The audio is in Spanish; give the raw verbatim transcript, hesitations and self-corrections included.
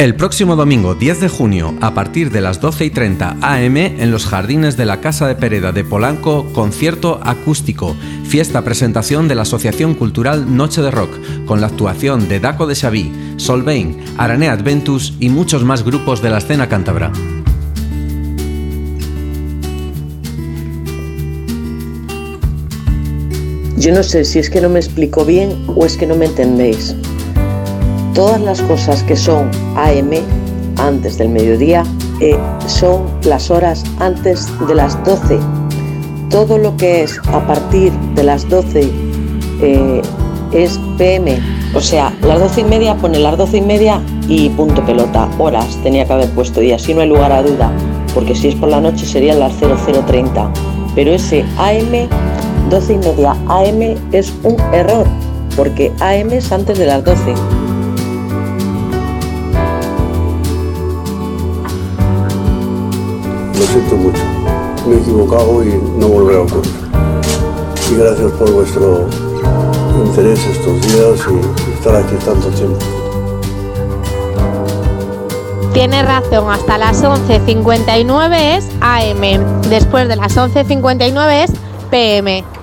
El próximo domingo diez de junio, a partir de las doce y treinta a eme, en los jardines de la Casa de Pereda de Polanco, concierto acústico, fiesta presentación de la Asociación Cultural Noche de Rock, con la actuación de Daco de Xaví, Solveig, Arané Adventus y muchos más grupos de la escena cántabra. Yo no sé si es que no me explico bien o es que no me entendéis. Todas las cosas que son a eme, antes del mediodía, eh, son las horas antes de las doce. Todo lo que es a partir de las doce eh, es pe eme. O sea, las doce y media pone las doce y media y punto pelota. Horas tenía que haber puesto y así no hay lugar a duda, porque si es por la noche serían las cero cero treinta. Pero ese a eme, doce y media a eme es un error, porque a eme es antes de las doce. Lo siento mucho, me he equivocado y no volverá a ocurrir. Y gracias por vuestro interés estos días y estar aquí tanto tiempo. Tiene razón, hasta las once cincuenta y nueve es a eme, después de las once cincuenta y nueve es pe eme.